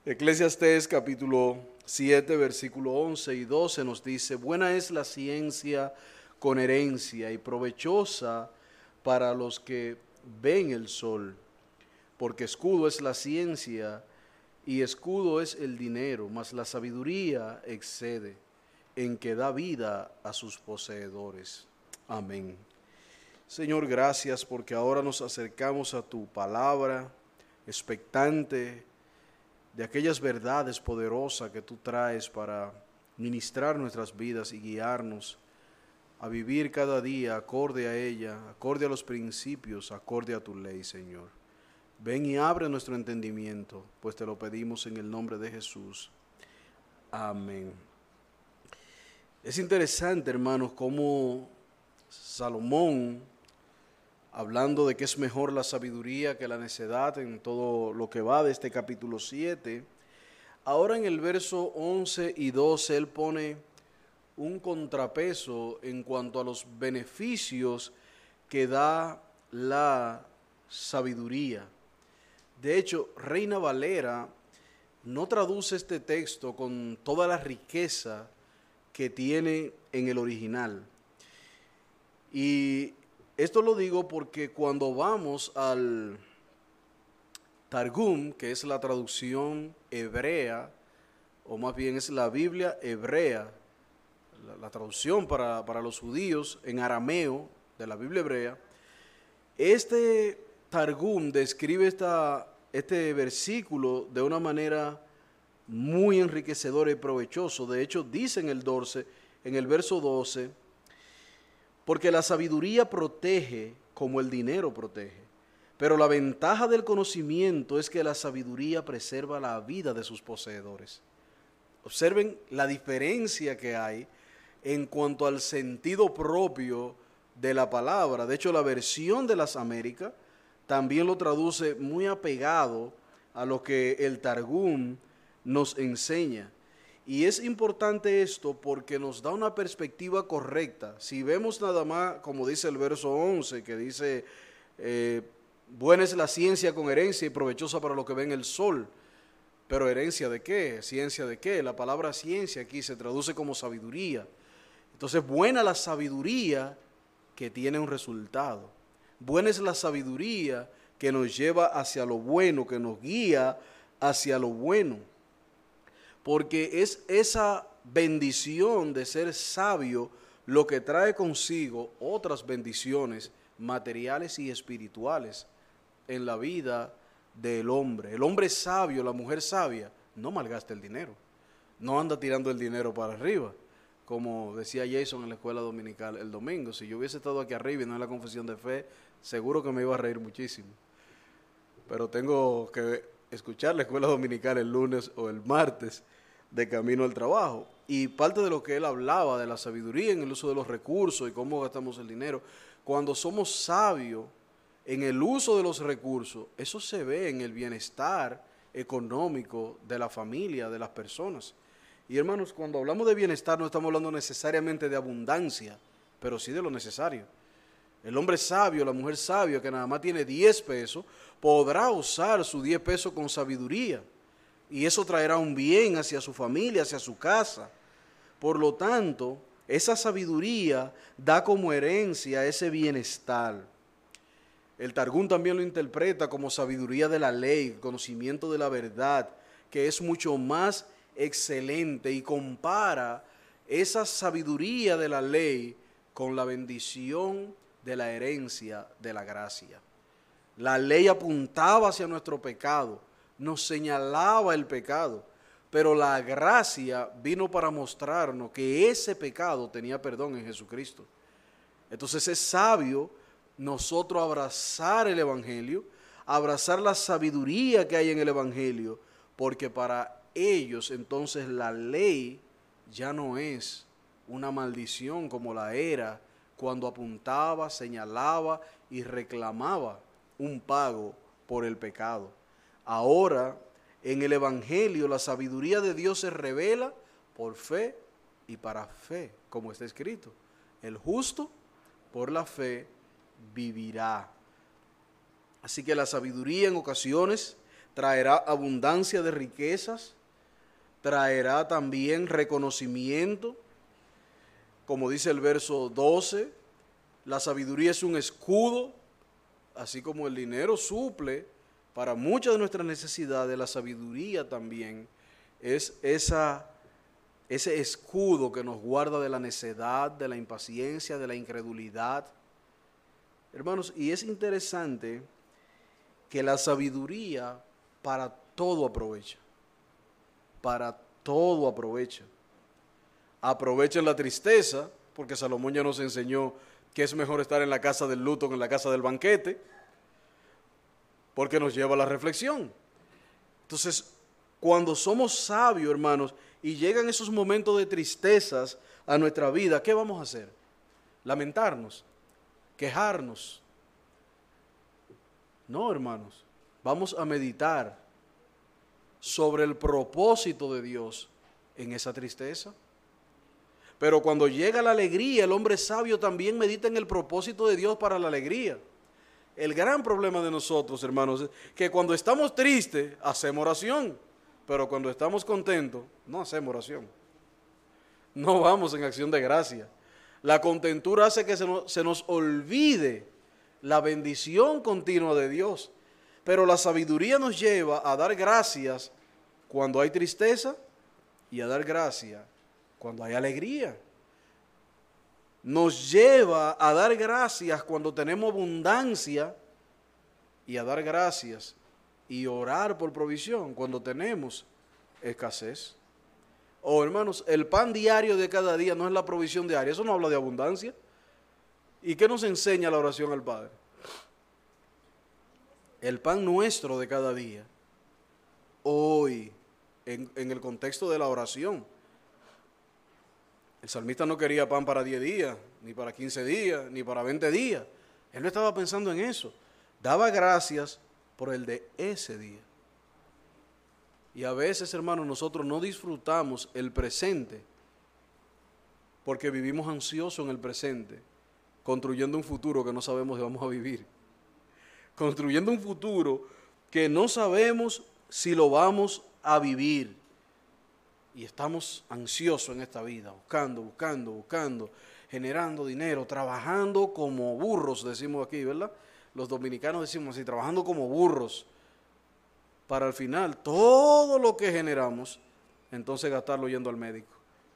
Eclesiastés capítulo 7, versículo 11 y 12 nos dice: buena es la ciencia con herencia y provechosa para los que ven el sol, porque escudo es la ciencia y escudo es el dinero, mas la sabiduría excede en que da vida a sus poseedores. Amén. Señor, gracias porque ahora nos acercamos a tu palabra expectante de aquellas verdades poderosas que tú traes para ministrar nuestras vidas y guiarnos a vivir cada día acorde a ella, acorde a los principios, acorde a tu ley, Señor. Ven y abre nuestro entendimiento, pues te lo pedimos en el nombre de Jesús. Amén. Es interesante, hermanos, cómo Salomón, hablando de que es mejor la sabiduría que la necedad en todo lo que va de este capítulo 7, ahora en el verso 11 y 12 él pone un contrapeso en cuanto a los beneficios que da la sabiduría. De hecho, Reina Valera no traduce este texto con toda la riqueza que tiene en el original. Y esto lo digo porque cuando vamos al Targum, que es la traducción hebrea, o más bien es la Biblia hebrea, la traducción para los judíos en arameo de la Biblia hebrea, este Targum describe este versículo de una manera muy enriquecedora y provechoso. De hecho, dice en el verso 12, porque la sabiduría protege como el dinero protege, pero la ventaja del conocimiento es que la sabiduría preserva la vida de sus poseedores. Observen la diferencia que hay en cuanto al sentido propio de la palabra. De hecho, la versión de las Américas también lo traduce muy apegado a lo que el Targum nos enseña. Y es importante esto porque nos da una perspectiva correcta. Si vemos nada más, como dice el verso 11, que dice, buena es la ciencia con herencia y provechosa para los que ven el sol. Pero herencia de qué, ciencia de qué. La palabra ciencia aquí se traduce como sabiduría. Entonces, buena la sabiduría que tiene un resultado. Buena es la sabiduría que nos lleva hacia lo bueno, que nos guía hacia lo bueno. Porque es esa bendición de ser sabio lo que trae consigo otras bendiciones materiales y espirituales en la vida del hombre. El hombre sabio, la mujer sabia, no malgasta el dinero, no anda tirando el dinero para arriba, como decía Jason en la escuela dominical el domingo. Si yo hubiese estado aquí arriba y no en la confesión de fe, seguro que me iba a reír muchísimo. Pero tengo que escuchar la escuela dominical el lunes o el martes de camino al trabajo. Y parte de lo que él hablaba de la sabiduría en el uso de los recursos y cómo gastamos el dinero, cuando somos sabios en el uso de los recursos, eso se ve en el bienestar económico de la familia, de las personas. Y hermanos, cuando hablamos de bienestar no estamos hablando necesariamente de abundancia, pero sí de lo necesario. El hombre sabio, la mujer sabia que nada más tiene 10 pesos, podrá usar sus 10 pesos con sabiduría. Y eso traerá un bien hacia su familia, hacia su casa. Por lo tanto, esa sabiduría da como herencia ese bienestar. El Targum también lo interpreta como sabiduría de la ley, conocimiento de la verdad, que es mucho más excelente y compara esa sabiduría de la ley con la bendición de la herencia de la gracia. La ley apuntaba hacia nuestro pecado, nos señalaba el pecado, pero la gracia vino para mostrarnos que ese pecado tenía perdón en Jesucristo. Entonces es sabio nosotros abrazar el Evangelio, abrazar la sabiduría que hay en el Evangelio, porque para ellos entonces la ley ya no es una maldición como la era cuando apuntaba, señalaba y reclamaba un pago por el pecado. Ahora, en el Evangelio, la sabiduría de Dios se revela por fe y para fe, como está escrito. El justo por la fe vivirá. Así que la sabiduría en ocasiones traerá abundancia de riquezas, traerá también reconocimiento. Como dice el verso 12, la sabiduría es un escudo, así como el dinero suple para muchas de nuestras necesidades, la sabiduría también es ese escudo que nos guarda de la necedad, de la impaciencia, de la incredulidad. Hermanos, y es interesante que la sabiduría para todo aprovecha. Para todo aprovecha. Aprovecha en la tristeza, porque Salomón ya nos enseñó que es mejor estar en la casa del luto que en la casa del banquete, porque nos lleva a la reflexión. Entonces, cuando somos sabios, hermanos, y llegan esos momentos de tristezas a nuestra vida, ¿qué vamos a hacer? Lamentarnos, quejarnos. No, hermanos, vamos a meditar sobre el propósito de Dios en esa tristeza. Pero cuando llega la alegría, el hombre sabio también medita en el propósito de Dios para la alegría. El gran problema de nosotros, hermanos, es que cuando estamos tristes, hacemos oración. Pero cuando estamos contentos, no hacemos oración. No vamos en acción de gracia. La contentura hace que se nos olvide la bendición continua de Dios. Pero la sabiduría nos lleva a dar gracias cuando hay tristeza y a dar gracias cuando hay alegría. Nos lleva a dar gracias cuando tenemos abundancia y a dar gracias y orar por provisión cuando tenemos escasez. Oh, hermanos, el pan diario de cada día no es la provisión diaria, eso no habla de abundancia. ¿Y qué nos enseña la oración al Padre? El pan nuestro de cada día, hoy, en el contexto de la oración. El salmista no quería pan para 10 días, ni para 15 días, ni para 20 días. Él no estaba pensando en eso. Daba gracias por el de ese día. Y a veces, hermanos, nosotros no disfrutamos el presente porque vivimos ansiosos en el presente, construyendo un futuro que no sabemos si vamos a vivir. Construyendo un futuro que no sabemos si lo vamos a vivir. Y estamos ansiosos en esta vida, buscando, generando dinero, trabajando como burros, decimos aquí, ¿verdad? Los dominicanos decimos así, trabajando como burros, para al final todo lo que generamos, entonces gastarlo yendo al médico.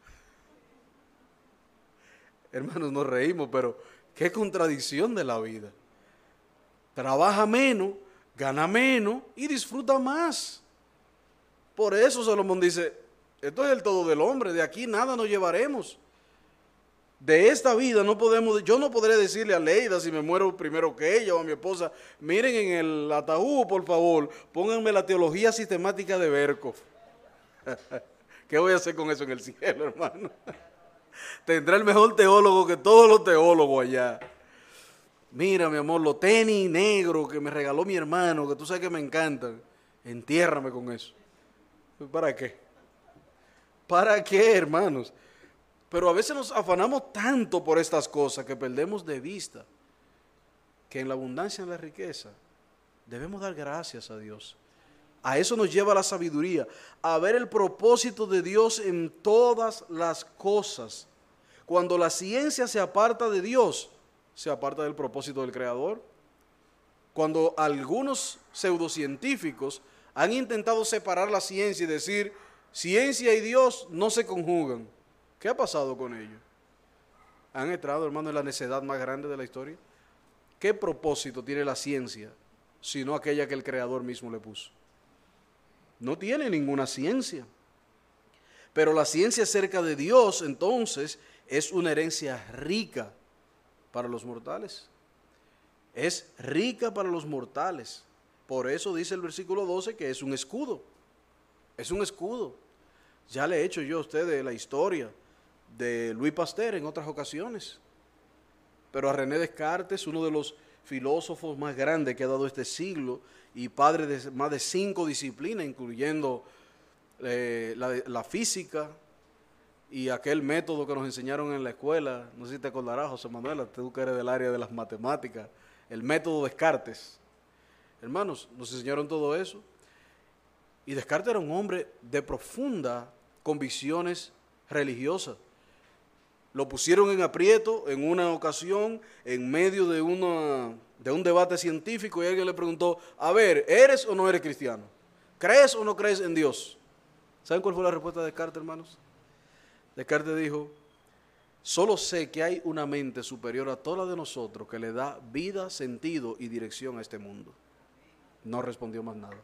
Hermanos, nos reímos, pero qué contradicción de la vida. Trabaja menos, gana menos y disfruta más. Por eso Salomón dice, esto es el todo del hombre, de aquí nada nos llevaremos. De esta vida no podemos, yo no podré decirle a Leida si me muero primero que ella o a mi esposa, miren en el ataúd, por favor, pónganme la teología sistemática de Berkov. ¿Qué voy a hacer con eso en el cielo, hermano? Tendrá el mejor teólogo que todos los teólogos allá. Mira, mi amor, los tenis negros que me regaló mi hermano, que tú sabes que me encantan, entiérrame con eso. ¿Para qué? ¿Para qué, hermanos? Pero a veces nos afanamos tanto por estas cosas que perdemos de vista que en la abundancia y en la riqueza debemos dar gracias a Dios. A eso nos lleva la sabiduría, a ver el propósito de Dios en todas las cosas. Cuando la ciencia se aparta de Dios, se aparta del propósito del Creador. Cuando algunos pseudocientíficos han intentado separar la ciencia y decir, ciencia y Dios no se conjugan. ¿Qué ha pasado con ellos? Han entrado, hermano, en la necedad más grande de la historia. ¿Qué propósito tiene la ciencia, sino aquella que el Creador mismo le puso? No tiene ninguna ciencia. Pero la ciencia acerca de Dios, entonces, es una herencia rica para los mortales. Es rica para los mortales. Por eso dice el versículo 12 que es un escudo. Es un escudo. Ya le he hecho yo a ustedes la historia de Louis Pasteur en otras ocasiones. Pero a René Descartes, uno de los filósofos más grandes que ha dado este siglo y padre de más de 5 disciplinas, incluyendo la física y aquel método que nos enseñaron en la escuela, no sé si te acordarás, José Manuel, tú que eres del área de las matemáticas, el método Descartes. Hermanos, nos enseñaron todo eso. Y Descartes era un hombre de profunda convicciones religiosas. Lo pusieron en aprieto en una ocasión, en medio de un debate científico, y alguien le preguntó, a ver, ¿eres o no eres cristiano? ¿Crees o no crees en Dios? ¿Saben cuál fue la respuesta de Descartes, hermanos? Descartes dijo, solo sé que hay una mente superior a toda la de nosotros que le da vida, sentido y dirección a este mundo. No respondió más nada.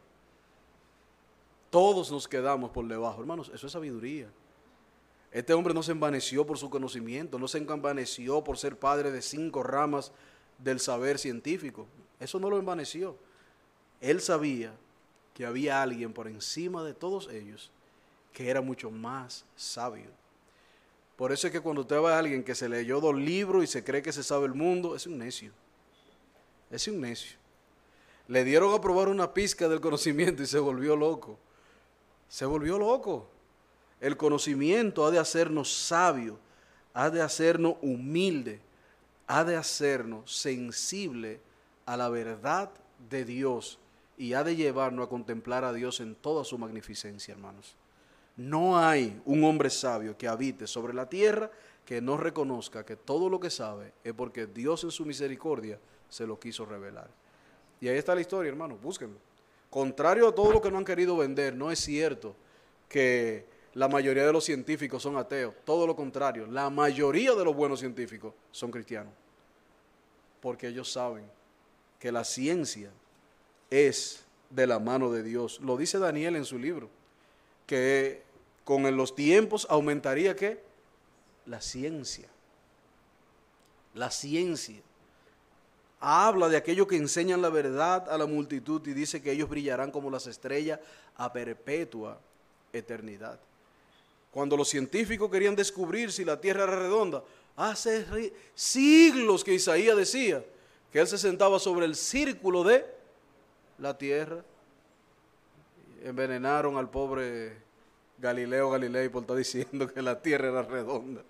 Todos nos quedamos por debajo, hermanos, eso es sabiduría. Este hombre no se envaneció por su conocimiento, no se envaneció por ser padre de 5 ramas del saber científico. Eso no lo envaneció. Él sabía que había alguien por encima de todos ellos que era mucho más sabio. Por eso es que cuando usted ve a alguien que se leyó 2 libros y se cree que se sabe el mundo, es un necio. Es un necio. Le dieron a probar una pizca del conocimiento y se volvió loco. Se volvió loco. El conocimiento ha de hacernos sabios, ha de hacernos humildes, ha de hacernos sensibles a la verdad de Dios y ha de llevarnos a contemplar a Dios en toda su magnificencia, hermanos. No hay un hombre sabio que habite sobre la tierra que no reconozca que todo lo que sabe es porque Dios en su misericordia se lo quiso revelar. Y ahí está la historia, hermanos, búsquenlo. Contrario a todo lo que no han querido vender, no es cierto que la mayoría de los científicos son ateos. Todo lo contrario, la mayoría de los buenos científicos son cristianos. Porque ellos saben que la ciencia es de la mano de Dios. Lo dice Daniel en su libro, que con los tiempos aumentaría ¿qué? La ciencia. La ciencia. Habla de aquellos que enseñan la verdad a la multitud y dice que ellos brillarán como las estrellas a perpetua eternidad. Cuando los científicos querían descubrir si la tierra era redonda, hace siglos que Isaías decía que él se sentaba sobre el círculo de la tierra. Envenenaron al pobre Galileo Galilei por estar diciendo que la tierra era redonda.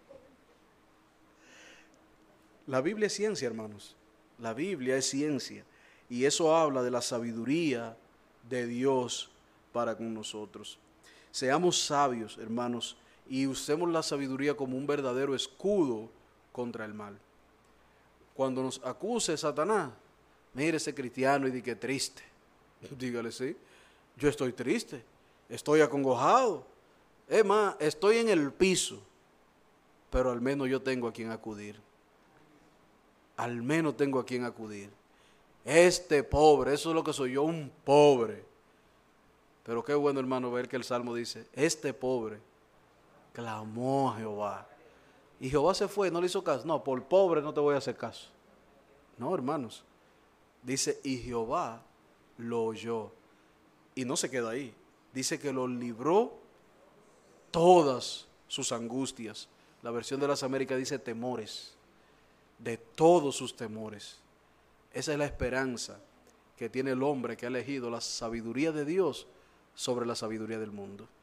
La Biblia es ciencia, hermanos. La Biblia es ciencia. Y eso habla de la sabiduría de Dios para con nosotros. Seamos sabios, hermanos, y usemos la sabiduría como un verdadero escudo contra el mal. Cuando nos acuse Satanás, mire ese cristiano y di que triste. Dígale, sí, yo estoy triste, estoy acongojado. Es más, estoy en el piso, pero al menos yo tengo a quien acudir. Al menos tengo a quien acudir. Este pobre, eso es lo que soy yo, un pobre. Pero qué bueno, hermano, ver que el Salmo dice, este pobre clamó a Jehová. Y Jehová se fue, no le hizo caso. No, por pobre no te voy a hacer caso. No, hermanos. Dice, y Jehová lo oyó. Y no se queda ahí. Dice que lo libró todas sus angustias. La versión de las Américas dice temores. De todos sus temores. Esa es la esperanza que tiene el hombre que ha elegido la sabiduría de Dios sobre la sabiduría del mundo.